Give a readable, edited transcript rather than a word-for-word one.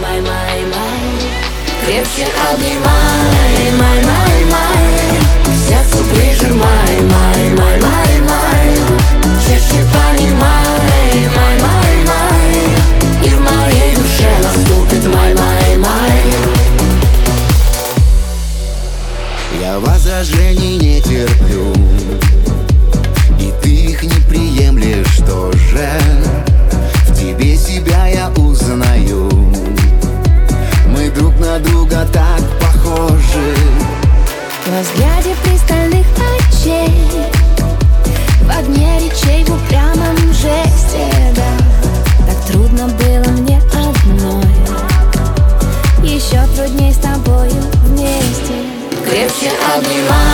Крепче обнимай, май, к сердцу прижимай, май, чаще понимай, май, и в моей душе наступит май. Я возражений не терплю, и ты их не приемлешь тоже. В тебе себя я узнаю, мы друг на друга так похожи. Во взгляде пристальных очей, в огне речей, в упрямом жесте, да. Так трудно было мне одной, еще трудней с тобою вместе. Крепче обнимай.